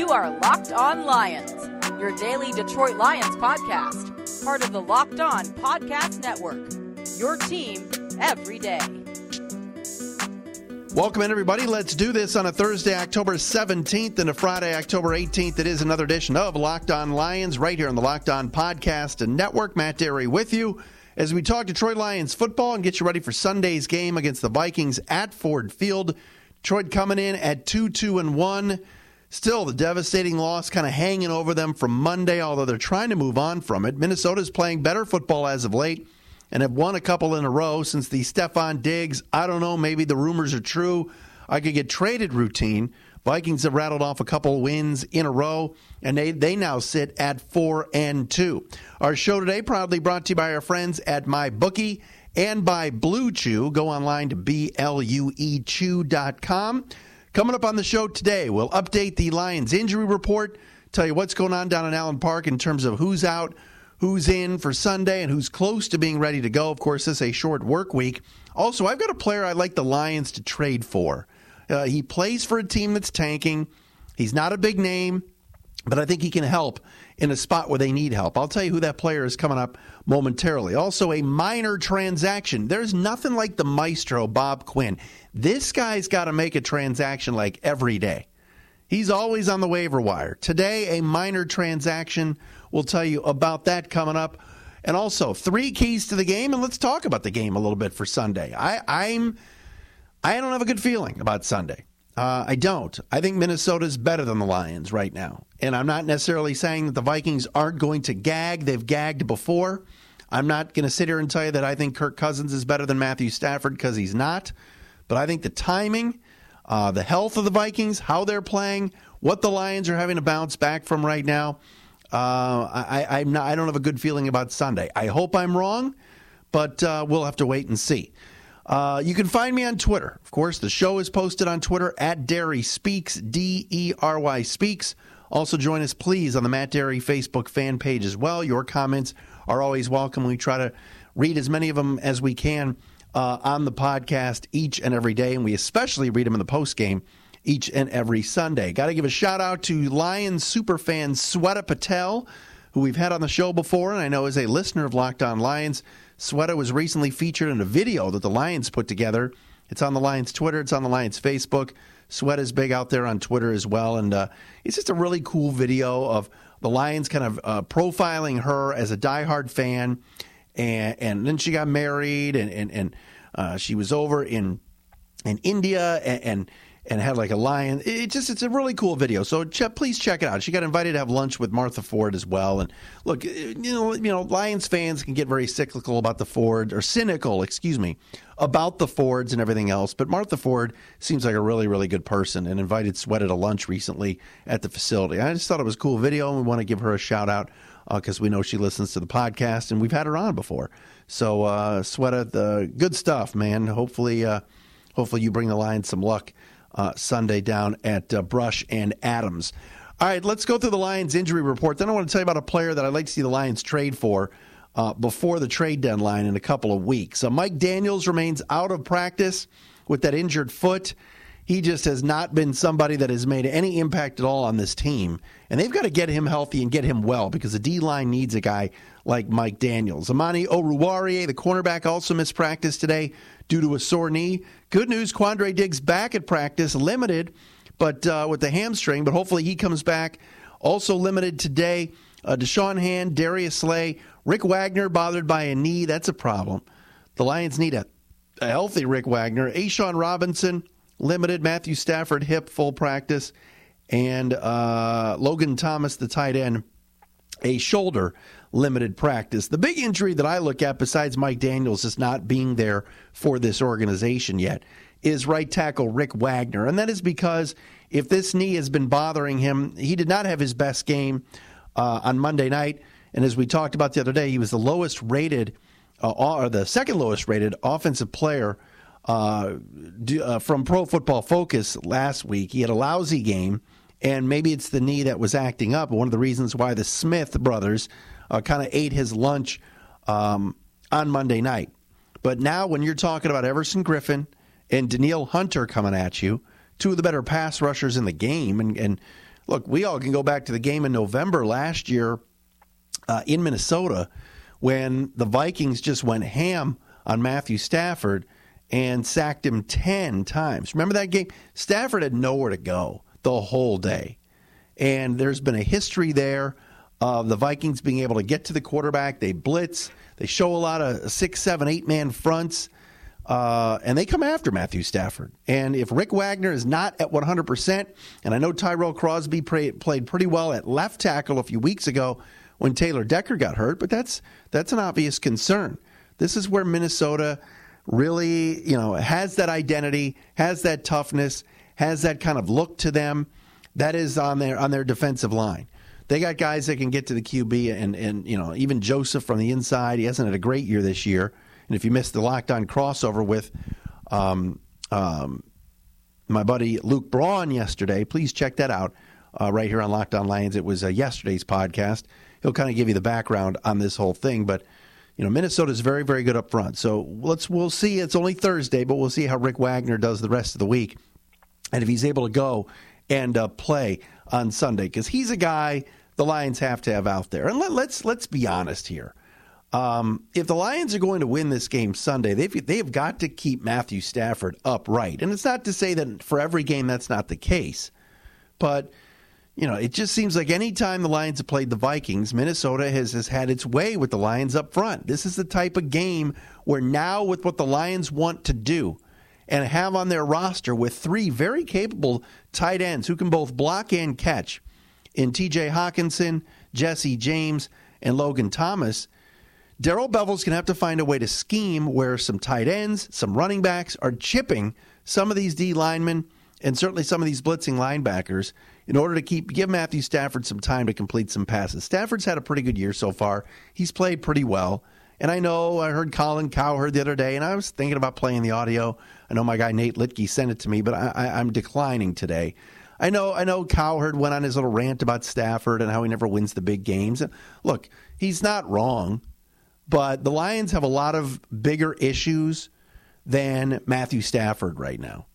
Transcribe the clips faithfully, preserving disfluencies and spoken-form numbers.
You are Locked On Lions, your daily Detroit Lions podcast, part of the Locked On Podcast Network, your team every day. Welcome in, everybody. Let's do this on a Thursday, October seventeenth, and a Friday, October eighteenth. It is another edition of Locked On Lions right here on the Locked On Podcast and Network. Matt Derry with you as we talk Detroit Lions football and get you ready for Sunday's game against the Vikings at Ford Field. Detroit coming in at two two and one. Still, the devastating loss kind of hanging over them from Monday, although they're trying to move on from it. Minnesota's playing better football as of late and have won a couple in a row since the Stephon Diggs, I don't know, maybe the rumors are true, I could get traded routine. Vikings have rattled off a couple wins in a row, and they, they now sit at four and two. Our show today proudly brought to you by our friends at MyBookie and by Blue Chew. Go online to B L U E chew dot com. Coming up on the show today, we'll update the Lions injury report, tell you what's going on down in Allen Park in terms of who's out, who's in for Sunday, and who's close to being ready to go. Of course, this is a short work week. Also, I've got a player I'd like the Lions to trade for. Uh, he plays for a team that's tanking. He's not a big name, but I think he can help in a spot where they need help. I'll tell you who that player is coming up momentarily. Also, a minor transaction. There's nothing like the maestro, Bob Quinn. This guy's got to make a transaction like every day. He's always on the waiver wire. Today, a minor transaction. We'll tell you about that coming up. And also, three keys to the game, and let's talk about the game a little bit for Sunday. I, I'm, I don't have a good feeling about Sunday. Uh, I don't. I think Minnesota's better than the Lions right now. And I'm not necessarily saying that the Vikings aren't going to gag. They've gagged before. I'm not going to sit here and tell you that I think Kirk Cousins is better than Matthew Stafford, because he's not. But I think the timing, uh, the health of the Vikings, how they're playing, what the Lions are having to bounce back from right now, uh, I, I'm not, I don't have a good feeling about Sunday. I hope I'm wrong, but uh, we'll have to wait and see. Uh, you can find me on Twitter. Of course, the show is posted on Twitter at Derry Speaks, D E R Y Speaks. Also join us, please, on the Matt Derry Facebook fan page as well. Your comments are always welcome. We try to read as many of them as we can uh, on the podcast each and every day, and we especially read them in the postgame each and every Sunday. Got to give a shout-out to Lions superfan Sweta Patel, who we've had on the show before, and I know is a listener of Locked On Lions. Sweta was recently featured in a video that the Lions put together. It's on the Lions Twitter. It's on the Lions Facebook. Sweta's big out there on Twitter as well. And uh, it's just a really cool video of the Lions kind of uh, profiling her as a diehard fan. And, and then she got married, and, and, and uh, she was over in in India and, and and had like a lion. It just it's a really cool video. So ch- please check it out. She got invited to have lunch with Martha Ford as well. And look, you know, you know, Lions fans can get very cyclical about the Ford, or cynical, excuse me, about the Fords and everything else. But Martha Ford seems like a really, really good person, and invited Sweta to lunch recently at the facility. I just thought it was a cool video, and we want to give her a shout out because uh, we know she listens to the podcast, and we've had her on before. So uh, Sweta, the good stuff, man. Hopefully, uh, hopefully you bring the Lions some luck Uh, Sunday down at uh, Brush and Adams. All right, let's go through the Lions injury report. Then I want to tell you about a player that I'd like to see the Lions trade for uh, before the trade deadline in a couple of weeks. So Mike Daniels remains out of practice with that injured foot. He just has not been somebody that has made any impact at all on this team. And they've got to get him healthy and get him well, because the D-line needs a guy like Mike Daniels. Amani Oruwariye, the cornerback, also missed practice today due to a sore knee. Good news, Quandre Diggs back at practice, limited, but uh, with the hamstring, but hopefully he comes back. Also limited today, uh, Deshaun Hand, Darius Slay, Rick Wagner bothered by a knee. That's a problem. The Lions need a, a healthy Rick Wagner. A'Shawn Robinson, limited. Matthew Stafford, hip, full practice. And uh, Logan Thomas, the tight end, a shoulder, limited practice. The big injury that I look at, besides Mike Daniels just not being there for this organization yet, is right tackle Rick Wagner. And that is because if this knee has been bothering him, he did not have his best game uh, on Monday night. And as we talked about the other day, he was the lowest rated, uh, or the second lowest rated offensive player uh, do, uh, from Pro Football Focus last week. He had a lousy game, and maybe it's the knee that was acting up. One of the reasons why the Smith brothers uh, kind of ate his lunch um, on Monday night. But now when you're talking about Everson Griffin and Danielle Hunter coming at you, two of the better pass rushers in the game, and, and look, we all can go back to the game in November last year uh, in Minnesota when the Vikings just went ham on Matthew Stafford and sacked him ten times. Remember that game? Stafford had nowhere to go the whole day. And there's been a history there of the Vikings being able to get to the quarterback. They blitz. They show a lot of six, seven, eight-man fronts. Uh, and they come after Matthew Stafford. And if Rick Wagner is not at one hundred percent, and I know Tyrell Crosby pray, played pretty well at left tackle a few weeks ago when Taylor Decker got hurt, but that's that's an obvious concern. This is where Minnesota really, you know, has that identity, has that toughness, has that kind of look to them. That is on their on their defensive line. They got guys that can get to the Q B, and, and you know, even Joseph from the inside. He hasn't had a great year this year. And if you missed the Locked On crossover with um, um, my buddy Luke Braun yesterday, please check that out uh, right here on Locked On Lions. It was uh, yesterday's podcast. He'll kind of give you the background on this whole thing. But, you know, Minnesota's very, very good up front. So let's we'll see. It's only Thursday, but we'll see how Rick Wagner does the rest of the week. And if he's able to go and uh, play on Sunday, because he's a guy the Lions have to have out there. And let, let's let's be honest here. Um, if the Lions are going to win this game Sunday, they've they've got to keep Matthew Stafford upright. And it's not to say that for every game that's not the case, but you know, it just seems like any time the Lions have played the Vikings, Minnesota has, has had its way with the Lions up front. This is the type of game where now with what the Lions want to do and have on their roster with three very capable tight ends who can both block and catch in T J Hawkinson, Jesse James, and Logan Thomas, Darrell Bevell's going to have to find a way to scheme where some tight ends, some running backs are chipping some of these D linemen and certainly some of these blitzing linebackers in order to keep give Matthew Stafford some time to complete some passes. Stafford's had a pretty good year so far. He's played pretty well. And I know I heard Colin Cowherd the other day, and I was thinking about playing the audio. I know my guy Nate Litke sent it to me, but I, I, I'm declining today. I know I know Cowherd went on his little rant about Stafford and how he never wins the big games. And look, he's not wrong. But the Lions have a lot of bigger issues than Matthew Stafford right now.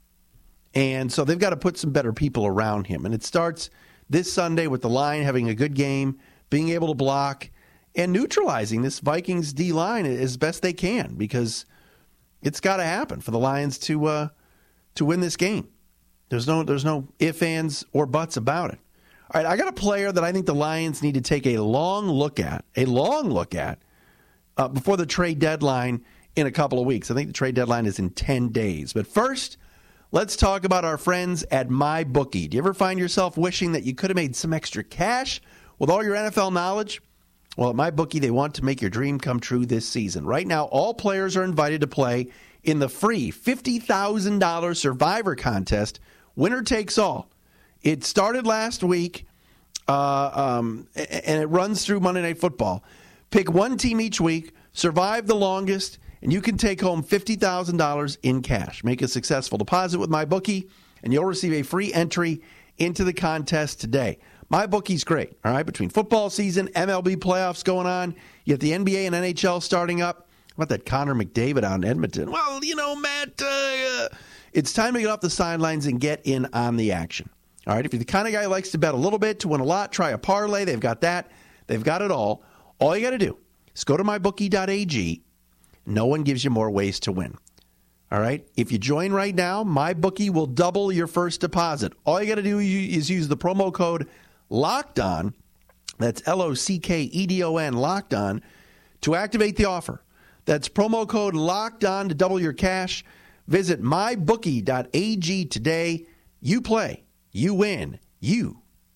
And so they've got to put some better people around him. And it starts this Sunday with the line having a good game, being able to block, and neutralizing this Vikings D-line as best they can, because it's got to happen for the Lions to uh, to win this game. There's no there's no ifs, ands, or buts about it. All right, I got a player that I think the Lions need to take a long look at, a long look at, Uh, before the trade deadline in a couple of weeks. I think the trade deadline is in ten days. But first, let's talk about our friends at MyBookie. Do you ever find yourself wishing that you could have made some extra cash with all your N F L knowledge? Well, at MyBookie, they want to make your dream come true this season. Right now, all players are invited to play in the free fifty thousand dollars Survivor contest, winner takes all. It started last week, uh, um, and it runs through Monday Night Football. Pick one team each week, survive the longest, and you can take home fifty thousand dollars in cash. Make a successful deposit with MyBookie, and you'll receive a free entry into the contest today. MyBookie's great, all right? Between football season, M L B playoffs going on, you have the N B A and N H L starting up. How about that Connor McDavid out in Edmonton? Well, you know, Matt, uh, it's time to get off the sidelines and get in on the action. All right, if you're the kind of guy who likes to bet a little bit to win a lot, try a parlay. They've got that. They've got it all. All you got to do is go to my bookie dot a g. No one gives you more ways to win. All right? If you join right now, MyBookie will double your first deposit. All you got to do is use the promo code LOCKEDON, that's L O C K E D O N, Locked On, to activate the offer. That's promo code LOCKEDON to double your cash. Visit my bookie dot a g today. You play, you win, you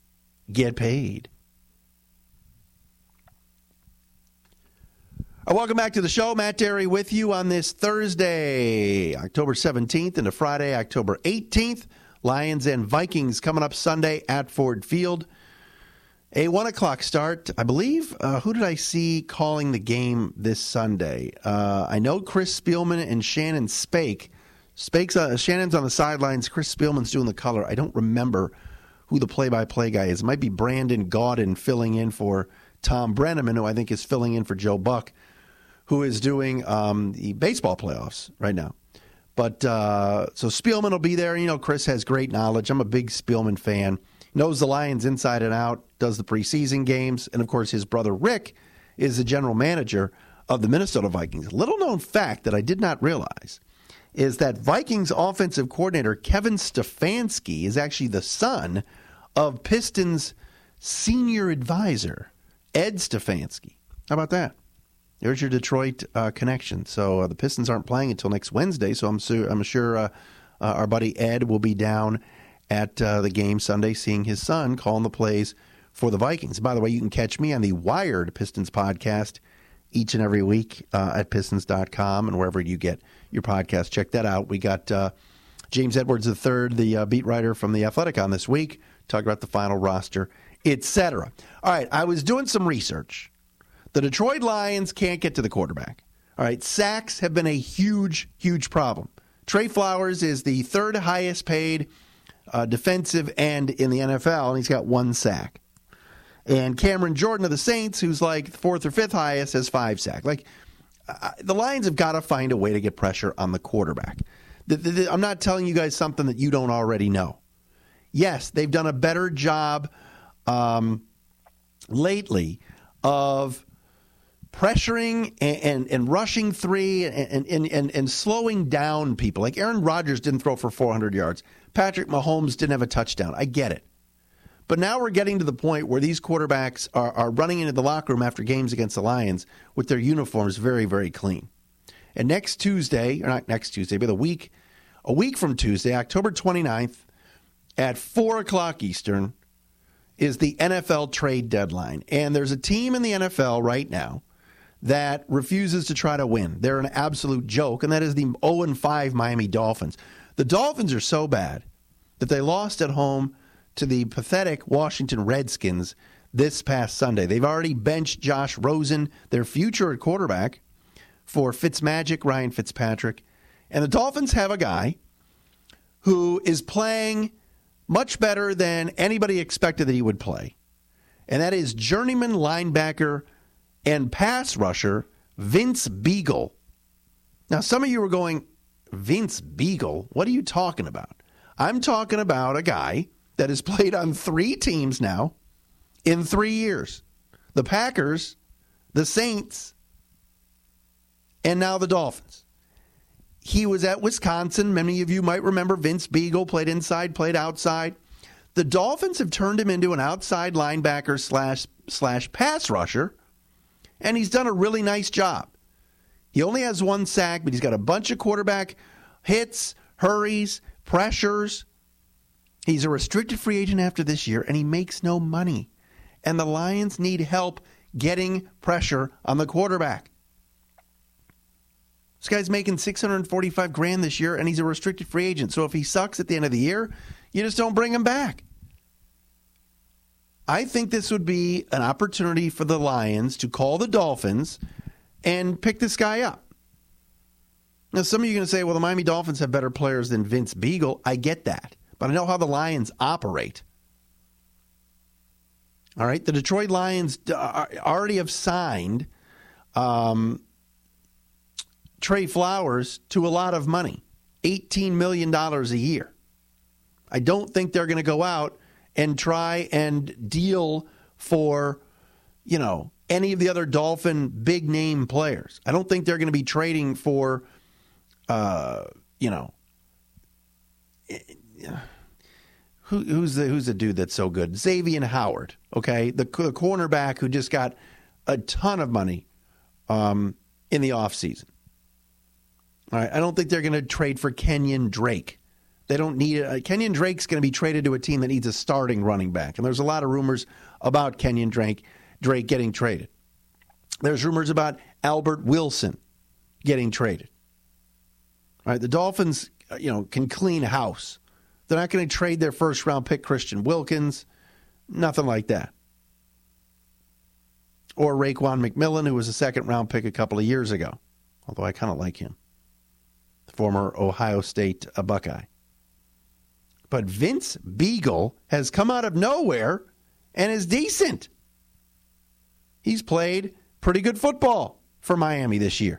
get paid. Welcome back to the show. Matt Derry with you on this Thursday, October seventeenth, into Friday, October eighteenth. Lions and Vikings coming up Sunday at Ford Field. A one o'clock start, I believe. Uh, who did I see calling the game this Sunday? Uh, I know Chris Spielman and Shannon Spake. Spake's, uh, Shannon's on the sidelines. Chris Spielman's doing the color. I don't remember who the play-by-play guy is. It might be Brandon Gaudin filling in for Tom Brenneman, who I think is filling in for Joe Buck, who is doing um, the baseball playoffs right now. But uh, so Spielman will be there. You know, Chris has great knowledge. I'm a big Spielman fan. knows the Lions inside and out, does the preseason games, and of course his brother Rick is the general manager of the Minnesota Vikings. Little known fact that I did not realize is that Vikings offensive coordinator Kevin Stefanski is actually the son of Pistons senior advisor Ed Stefanski. How about that? There's your Detroit uh, connection. So uh, the Pistons aren't playing until next Wednesday, so I'm, su- I'm sure uh, uh, our buddy Ed will be down at uh, the game Sunday seeing his son calling the plays for the Vikings. By the way, you can catch me on the Wired Pistons podcast each and every week uh, at pistons dot com and wherever you get your podcast. Check that out. We got uh, James Edwards the third, the uh, beat writer from The Athletic, on this week, talking about the final roster, et cetera. All right, I was doing some research. The Detroit Lions can't get to the quarterback. All right, sacks have been a huge, huge problem. Trey Flowers is the third highest paid uh, defensive end in the N F L, and he's got one sack. And Cameron Jordan of the Saints, who's like fourth or fifth highest, has five sacks. Like, uh, the Lions have got to find a way to get pressure on the quarterback. The, the, the, I'm not telling you guys something that you don't already know. Yes, they've done a better job um, lately of pressuring and, and, and rushing three and, and, and, and slowing down people. Like Aaron Rodgers didn't throw for four hundred yards. Patrick Mahomes didn't have a touchdown. I get it. But now we're getting to the point where these quarterbacks are, are running into the locker room after games against the Lions with their uniforms very, very clean. And next Tuesday, or not next Tuesday, but a week, a week from Tuesday, October twenty-ninth, at four o'clock Eastern, is the N F L trade deadline. And there's a team in the N F L right now that refuses to try to win. They're an absolute joke, and that is the oh and five Miami Dolphins. The Dolphins are so bad that they lost at home to the pathetic Washington Redskins this past Sunday. They've already benched Josh Rosen, their future at quarterback, for Fitzmagic, Ryan Fitzpatrick. And the Dolphins have a guy who is playing much better than anybody expected that he would play. And that is journeyman linebacker and pass rusher Vince Biegel. Now, some of you are going, Vince Biegel? What are you talking about? I'm talking about a guy that has played on three teams now in three years. The Packers, the Saints, and now the Dolphins. He was at Wisconsin. Many of you might remember Vince Biegel played inside, played outside. The Dolphins have turned him into an outside linebacker slash slash pass rusher, and he's done a really nice job. He only has one sack, but he's got a bunch of quarterback hits, hurries, pressures. He's a restricted free agent after this year, and he makes no money. And the Lions need help getting pressure on the quarterback. This guy's making six hundred forty-five grand this year, and he's a restricted free agent. So if he sucks at the end of the year, you just don't bring him back. I think this would be an opportunity for the Lions to call the Dolphins and pick this guy up. Now, some of you are going to say, well, the Miami Dolphins have better players than Vince Biegel. I get that. But I know how the Lions operate. All right, the Detroit Lions already have signed um, Trey Flowers to a lot of money, eighteen million dollars a year. I don't think they're going to go out and try and deal for, you know, any of the other Dolphin big-name players. I don't think they're going to be trading for, uh, you know, Who, who's the who's the dude that's so good? Xavier Howard, okay, the, the cornerback who just got a ton of money um, in the offseason. All right, I don't think they're going to trade for Kenyon Drake. They don't need it. Kenyon Drake's going to be traded to a team that needs a starting running back, and there's a lot of rumors about Kenyon Drake Drake getting traded. There's rumors about Albert Wilson getting traded. All right, the Dolphins, you know, can clean house. They're not going to trade their first-round pick, Christian Wilkins. Nothing like that. Or Raekwon McMillan, who was a second-round pick a couple of years ago. Although I kind of like him. The former Ohio State uh, Buckeye. But Vince Biegel has come out of nowhere and is decent. He's played pretty good football for Miami this year.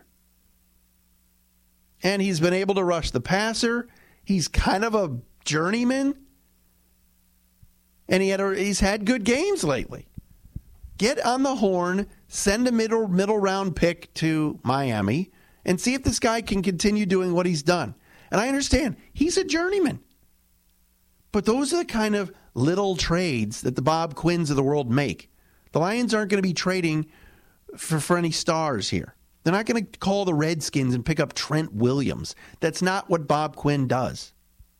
And he's been able to rush the passer. He's kind of a journeyman. And he had a, he's had good games lately. Get on the horn, send a middle middle round pick to Miami, and see if this guy can continue doing what he's done. And I understand, he's a journeyman. But those are the kind of little trades that the Bob Quinns of the world make. The Lions aren't going to be trading for, for any stars here. They're not going to call the Redskins and pick up Trent Williams. That's not what Bob Quinn does.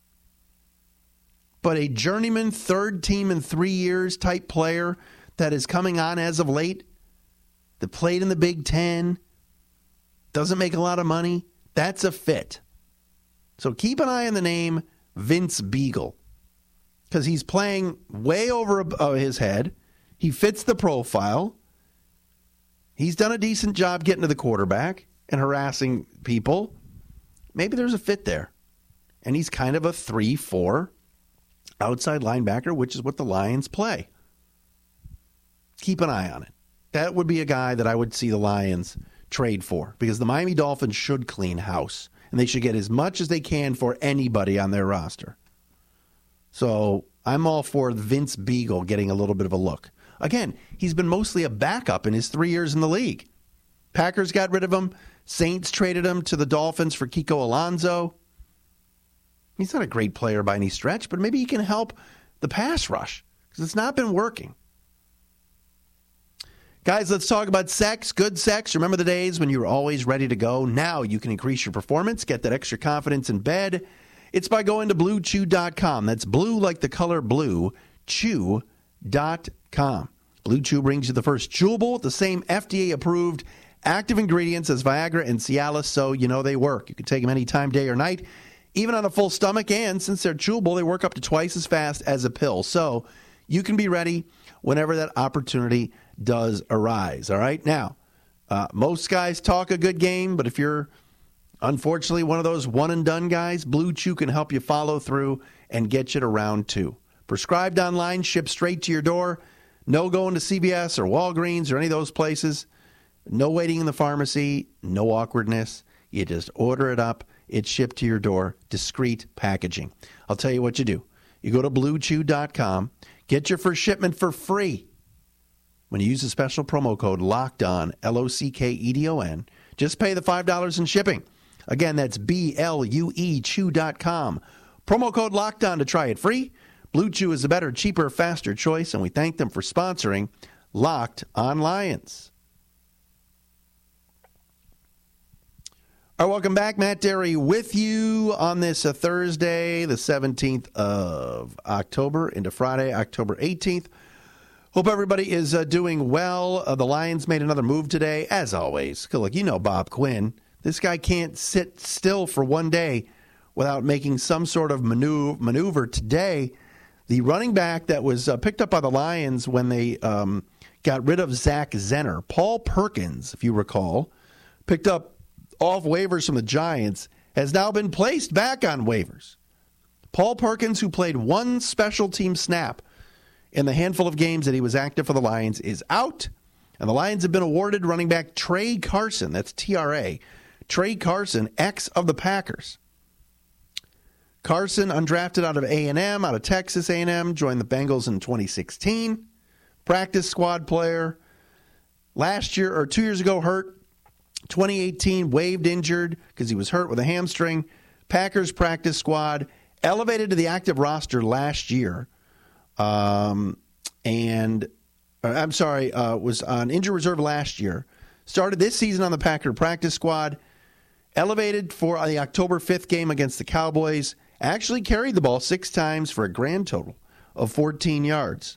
But a journeyman, third team in three years type player that is coming on as of late, that played in the Big Ten, doesn't make a lot of money, that's a fit. So keep an eye on the name Vince Biegel, because he's playing way over uh, his head. He fits the profile. He's done a decent job getting to the quarterback and harassing people. Maybe there's a fit there. And he's kind of a three four outside linebacker, which is what the Lions play. Keep an eye on it. That would be a guy that I would see the Lions trade for, because the Miami Dolphins should clean house, and they should get as much as they can for anybody on their roster. So I'm all for Vince Biegel getting a little bit of a look. Again, he's been mostly a backup in his three years in the league. Packers got rid of him. Saints traded him to the Dolphins for Kiko Alonso. He's not a great player by any stretch, but maybe he can help the pass rush, because it's not been working. Guys, let's talk about sex, good sex. Remember the days when you were always ready to go? Now you can increase your performance, get that extra confidence in bed. It's by going to blue chew dot com. That's blue like the color blue, chew dot com. Blue Chew brings you the first chewable with the same F D A-approved active ingredients as Viagra and Cialis, so you know they work. You can take them anytime, day or night, even on a full stomach, and since they're chewable, they work up to twice as fast as a pill. So you can be ready whenever that opportunity does arise, all right? Now, uh, most guys talk a good game, but if you're unfortunately one of those one-and-done guys, Blue Chew can help you follow through and get you to round two. Prescribed online, shipped straight to your door. No going to C V S or Walgreens or any of those places. No waiting in the pharmacy. No awkwardness. You just order it up. It's shipped to your door. Discreet packaging. I'll tell you what you do. You go to blue chew dot com. Get your first shipment for free when you use the special promo code LOCKEDON, L O C K E D O N. Just pay the five dollars in shipping. Again, that's B L U E chew dot com. Promo code LOCKEDON to try it free. Blue Chew is a better, cheaper, faster choice, and we thank them for sponsoring Locked on Lions. All right, welcome back. Matt Derry with you on this uh, Thursday, the seventeenth of October, into Friday, October eighteenth. Hope everybody is uh, doing well. Uh, the Lions made another move today, as always. Look, you know Bob Quinn. This guy can't sit still for one day without making some sort of maneuver, maneuver today. The running back that was uh, picked up by the Lions when they um, got rid of Zach Zenner, Paul Perkins, if you recall, picked up off waivers from the Giants, has now been placed back on waivers. Paul Perkins, who played one special team snap in the handful of games that he was active for the Lions, is out. And the Lions have been awarded running back Trey Carson, that's T R A, Trey Carson, ex of the Packers. Carson, undrafted out of A and M, out of Texas A and M, joined the Bengals in twenty sixteen. Practice squad player. Last year, or two years ago, hurt. twenty eighteen, waived injured because he was hurt with a hamstring. Packers practice squad. Elevated to the active roster last year. Um, and, uh, I'm sorry, uh, was on injured reserve last year. Started this season on the Packer practice squad. Elevated for the October fifth game against the Cowboys. Actually carried the ball six times for a grand total of fourteen yards.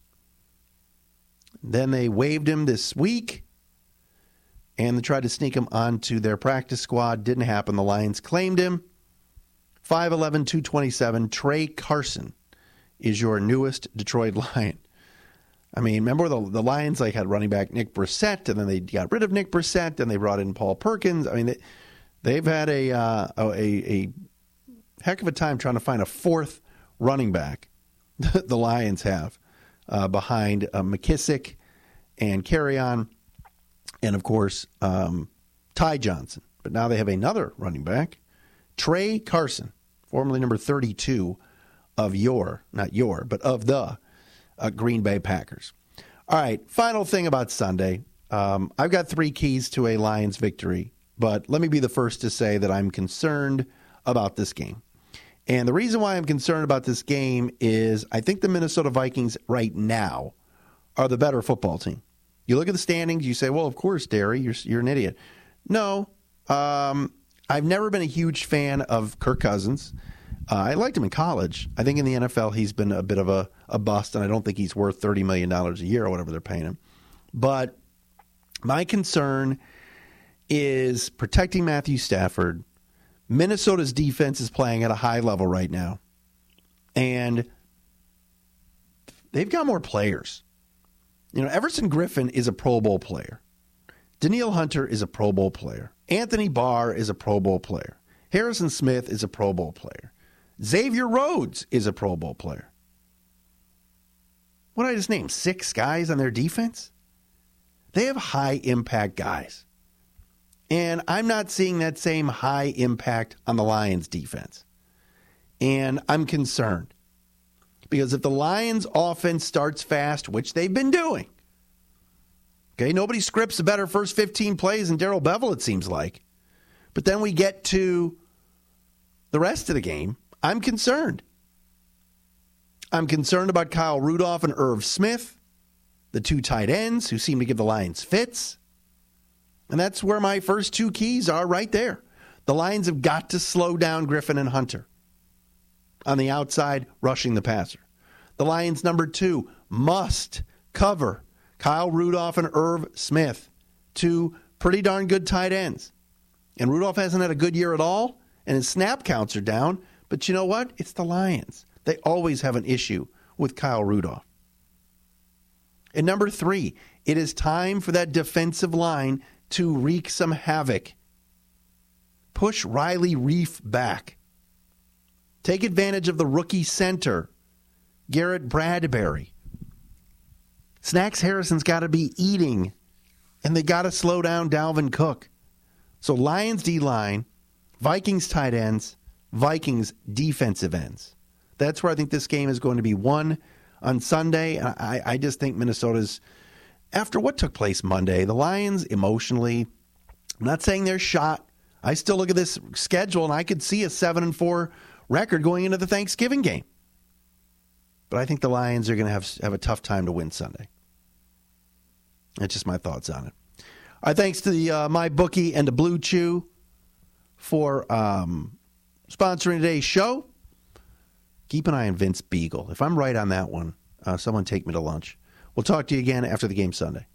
Then they waived him this week, and they tried to sneak him onto their practice squad. Didn't happen. The Lions claimed him. five eleven, two twenty-seven, Trey Carson is your newest Detroit Lion. I mean, remember the, the Lions like had running back Nick Brissett, and then they got rid of Nick Brissett, and they brought in Paul Perkins. I mean, they, they've had a, uh, a a heck of a time trying to find a fourth running back. The Lions have uh, behind uh, McKissick and Carrion, and of course um, Ty Johnson. But now they have another running back, Trey Carson, formerly number thirty-two of your, not your, but of the uh, Green Bay Packers. All right, final thing about Sunday. Um, I've got three keys to a Lions victory, but let me be the first to say that I'm concerned about this game. And the reason why I'm concerned about this game is I think the Minnesota Vikings right now are the better football team. You look at the standings, you say, well, of course, Derry, you're, you're an idiot. No, um, I've never been a huge fan of Kirk Cousins. Uh, I liked him in college. I think in the N F L he's been a bit of a, a bust, and I don't think he's worth thirty million dollars a year or whatever they're paying him. But my concern is protecting Matthew Stafford. Minnesota's defense is playing at a high level right now, and they've got more players. You know, Everson Griffin is a Pro Bowl player. Danielle Hunter is a Pro Bowl player. Anthony Barr is a Pro Bowl player. Harrison Smith is a Pro Bowl player. Xavier Rhodes is a Pro Bowl player. What did I just name? Six guys on their defense? They have high-impact guys. And I'm not seeing that same high impact on the Lions defense. And I'm concerned. Because if the Lions offense starts fast, which they've been doing, okay, nobody scripts a better first fifteen plays than Darrell Bevell, it seems like. But then we get to the rest of the game, I'm concerned. I'm concerned about Kyle Rudolph and Irv Smith, the two tight ends who seem to give the Lions fits. And that's where my first two keys are right there. The Lions have got to slow down Griffin and Hunter on the outside, rushing the passer. The Lions, number two, must cover Kyle Rudolph and Irv Smith, two pretty darn good tight ends. And Rudolph hasn't had a good year at all, and his snap counts are down. But you know what? It's the Lions. They always have an issue with Kyle Rudolph. And number three, it is time for that defensive line to wreak some havoc. Push Riley Reif back. Take advantage of the rookie center, Garrett Bradbury. Snacks Harrison's got to be eating, and they got to slow down Dalvin Cook. So Lions D-line, Vikings tight ends, Vikings defensive ends. That's where I think this game is going to be won on Sunday. And I, I just think Minnesota's, after what took place Monday, the Lions emotionally, I'm not saying they're shot. I still look at this schedule and I could see a seven and four record going into the Thanksgiving game. But I think the Lions are going to have have a tough time to win Sunday. That's just my thoughts on it. All right, thanks to the uh, MyBookie and the Blue Chew for um, sponsoring today's show. Keep an eye on Vince Beagle. If I'm right on that one, uh, someone take me to lunch. We'll talk to you again after the game Sunday.